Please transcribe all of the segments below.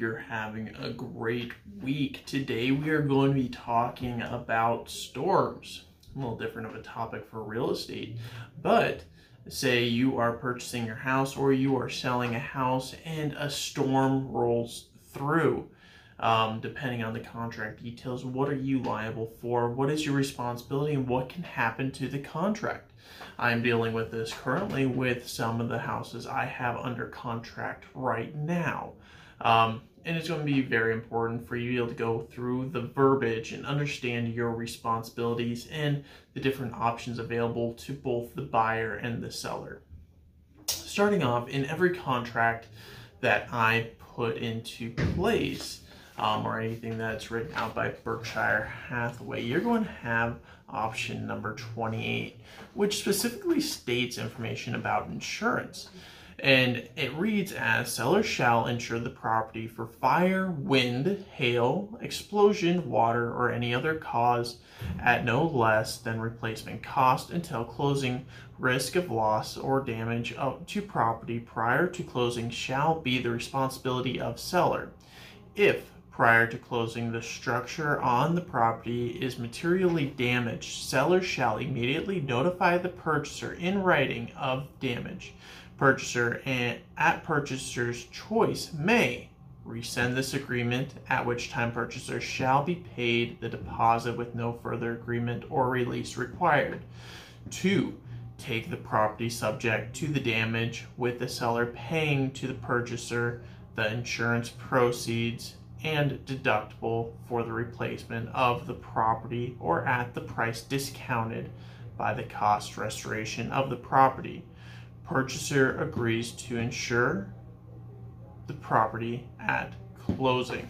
you're having a great week. Today we are going to be talking about storms. A little different of a topic for real estate, but say you are purchasing your house or you are selling a house and a storm rolls through. Depending on the contract details, what are you liable for? What is your responsibility and what can happen to the contract? I'm dealing with this currently with some of the houses I have under contract right now. And it's going to be very important for you to be able to go through the verbiage and understand your responsibilities and the different options available to both the buyer and the seller. Starting off, in every contract that I put into place, or anything that's written out by Berkshire Hathaway, you're going to have option number 28, which specifically states information about insurance. And it reads as, seller shall insure the property for fire, wind, hail, explosion, water, or any other cause at no less than replacement cost until closing. Risk of loss or damage to property prior to closing shall be the responsibility of seller. If prior to closing the structure on the property is materially damaged, seller shall immediately notify the purchaser in writing of damage. Purchaser, and at purchaser's choice, may rescind this agreement, at which time purchaser shall be paid the deposit with no further agreement or release required. 2. Take the property subject to the damage, with the seller paying to the purchaser the insurance proceeds and deductible for the replacement of the property or at the price discounted by the cost restoration of the property. Purchaser agrees to insure the property at closing.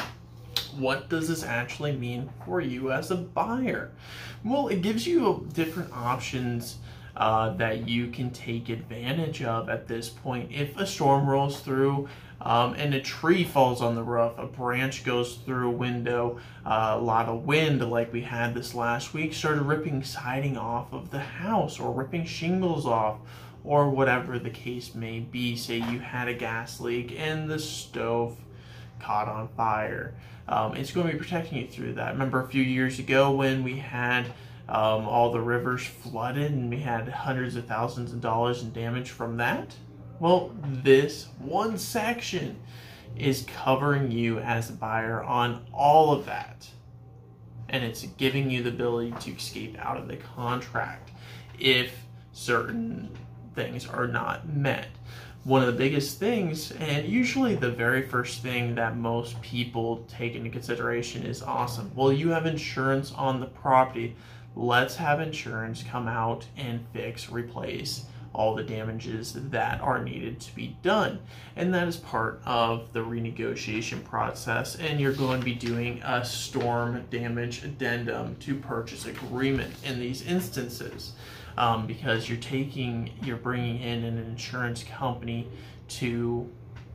What does this actually mean for you as a buyer? Well, it gives you different options that you can take advantage of at this point. If a storm rolls through and a tree falls on the roof, a branch goes through a window, a lot of wind like we had this last week started ripping siding off of the house or ripping shingles off, or whatever the case may be. Say you had a gas leak and the stove caught on fire. It's going to be protecting you through that. Remember a few years ago when we had all the rivers flooded and we had hundreds of thousands of dollars in damage from that? Well, this one section is covering you as a buyer on all of that. And it's giving you the ability to escape out of the contract if certain things are not met. One of the biggest things, and usually the very first thing that most people take into consideration, is awesome. Well, you have insurance on the property. Let's have insurance come out and fix, replace all the damages that are needed to be done. And that is part of the renegotiation process. And you're going to be doing a storm damage addendum to purchase agreement in these instances. Because you're bringing in an insurance company to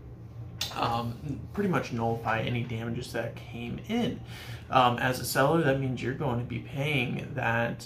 pretty much nullify any damages that came in. As a seller, that means you're going to be paying that,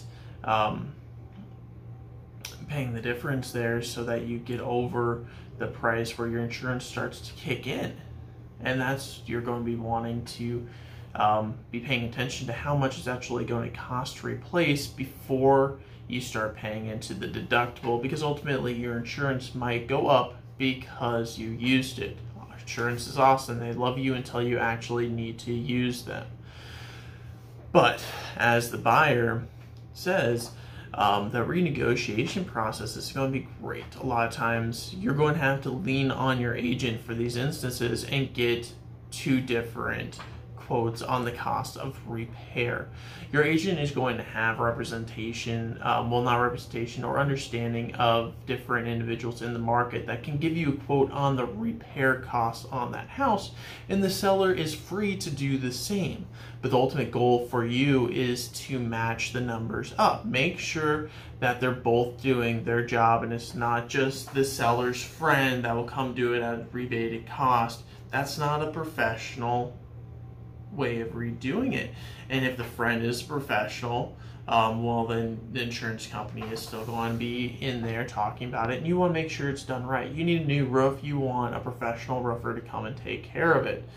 paying the difference there so that you get over the price where your insurance starts to kick in. And you're going to be wanting to be paying attention to how much it's actually going to cost to replace before you start paying into the deductible, because ultimately your insurance might go up because you used it. Insurance is awesome. They love you until you actually need to use them. But as the buyer says, the renegotiation process is going to be great. A lot of times you're going to have to lean on your agent for these instances and get two different quotes on the cost of repair. Your agent is going to have representation, or understanding of different individuals in the market that can give you a quote on the repair costs on that house, and the seller is free to do the same. But the ultimate goal for you is to match the numbers up. Make sure that they're both doing their job, and it's not just the seller's friend that will come do it at a rebated cost. That's not a professional way of redoing it. And if the friend is professional, well, then the insurance company is still going to be in there talking about it, and you want to make sure it's done right. You need a new roof, you want a professional roofer to come and take care of it.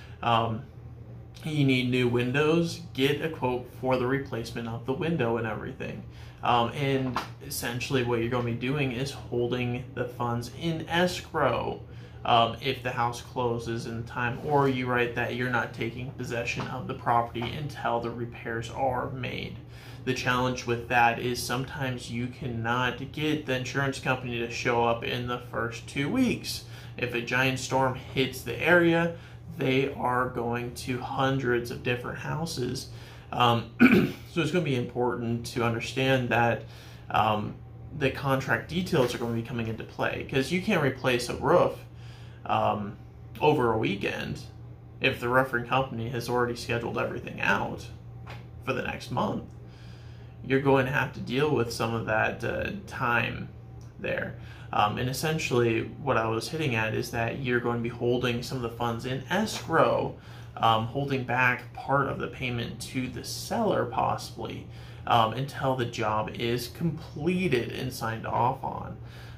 You need new windows, get a quote for the replacement of the window and everything. And essentially what you're going to be doing is holding the funds in escrow if the house closes in time, or you write that you're not taking possession of the property until the repairs are made. The challenge with that is sometimes you cannot get the insurance company to show up in the first 2 weeks. If a giant storm hits the area, they are going to hundreds of different houses. So it's going to be important to understand that the contract details are going to be coming into play, because you can't replace a roof over a weekend if the roofing company has already scheduled everything out for the next month. You're going to have to deal with some of that time there. And essentially what I was hitting at is that you're going to be holding some of the funds in escrow, holding back part of the payment to the seller possibly, until the job is completed and signed off on.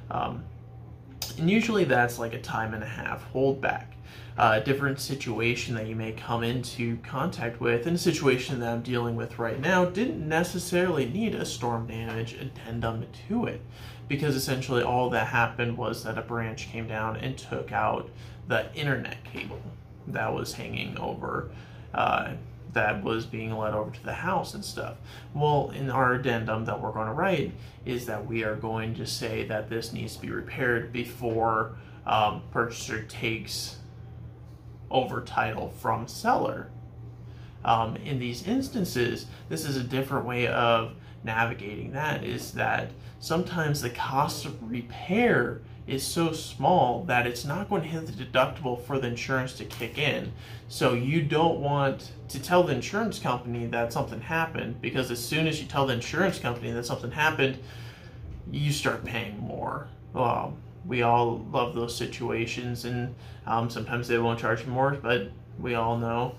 And usually that's like a time and a half holdback. A different situation that you may come into contact with, and a situation that I'm dealing with right now, didn't necessarily need a storm damage addendum to it, because essentially all that happened was that a branch came down and took out the internet cable that was hanging over, that was being led over to the house and stuff. Well, in our addendum that we're going to write is that we are going to say that this needs to be repaired before purchaser takes over title from seller. In these instances, this is a different way of navigating that, is that sometimes the cost of repair is so small that it's not going to hit the deductible for the insurance to kick in. So you don't want to tell the insurance company that something happened, because as soon as you tell the insurance company that something happened, you start paying more. We all love those situations, and sometimes they won't charge you more, but we all know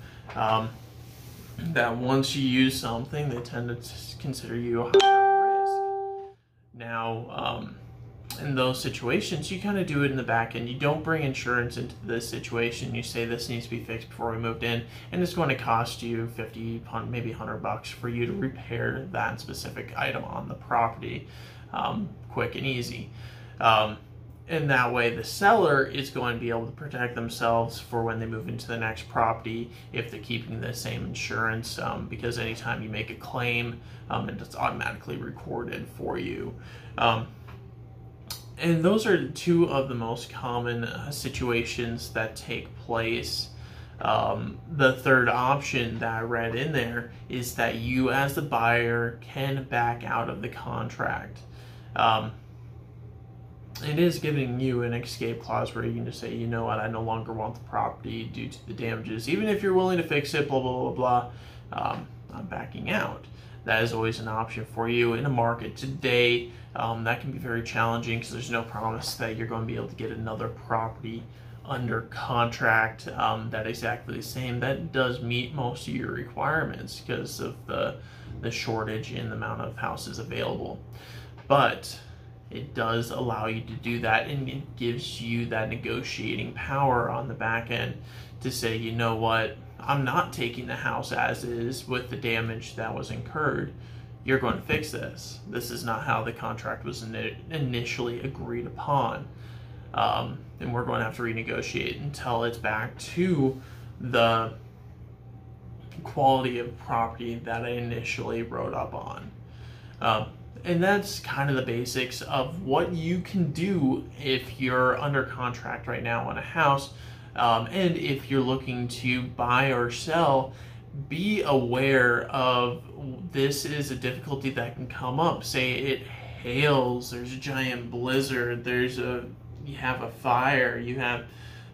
that once you use something, they tend to consider you a higher risk. Now, in those situations, you kind of do it in the back end. You don't bring insurance into this situation. You say this needs to be fixed before we moved in, and it's going to cost you $50, maybe $100 for you to repair that specific item on the property, quick and easy. And that way the seller is going to be able to protect themselves for when they move into the next property if they're keeping the same insurance, because anytime you make a claim, it's automatically recorded for you. And those are two of the most common situations that take place. The third option that I read in there is that you as the buyer can back out of the contract. It is giving you an escape clause where you can just say, you know what, I no longer want the property due to the damages. Even if you're willing to fix it, blah, blah, blah, blah, I'm backing out. That is always an option for you in a market today. That can be very challenging because there's no promise that you're going to be able to get another property under contract that exactly the same, that does meet most of your requirements because of the shortage in the amount of houses available. But it does allow you to do that, and it gives you that negotiating power on the back end to say, you know what, I'm not taking the house as is with the damage that was incurred. You're going to fix this. This is not how the contract was initially agreed upon. And we're going to have to renegotiate until it's back to the quality of property that I initially wrote up on. And that's kind of the basics of what you can do if you're under contract right now on a house. And if you're looking to buy or sell, be aware of this is a difficulty that can come up. Say it hails, there's a giant blizzard, you have a fire, you have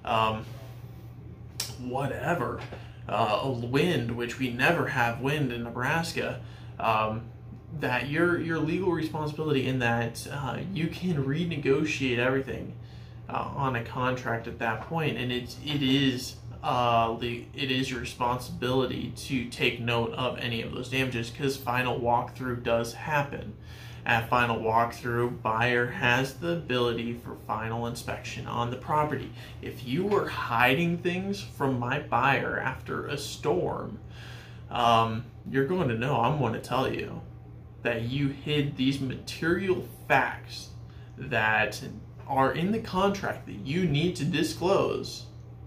whatever, a wind, which we never have wind in Nebraska. That your legal responsibility in that you can renegotiate everything on a contract at that point, and it is it is your responsibility to take note of any of those damages, because final walkthrough does happen. At final walkthrough, buyer has the ability for final inspection on the property. If you were hiding things from my buyer after a storm, you're going to know, I'm going to tell you, that you hid these material facts that are in the contract that you need to disclose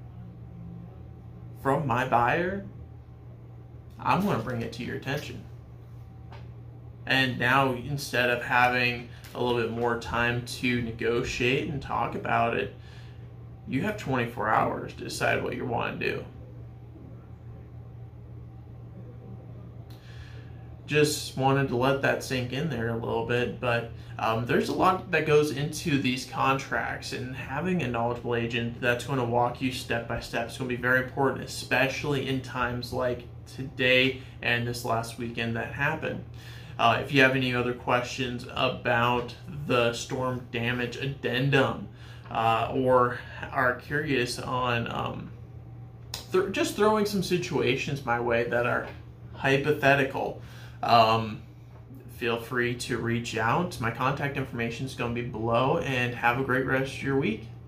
from my buyer. I'm going to bring it to your attention. And now, instead of having a little bit more time to negotiate and talk about it, you have 24 hours to decide what you want to do. Just wanted to let that sink in there a little bit, but there's a lot that goes into these contracts, and having a knowledgeable agent that's going to walk you step by step is going to be very important, especially in times like today and this last weekend that happened. If you have any other questions about the storm damage addendum, or are curious on just throwing some situations my way that are hypothetical, feel free to reach out. My contact information is going to be below, and have a great rest of your week.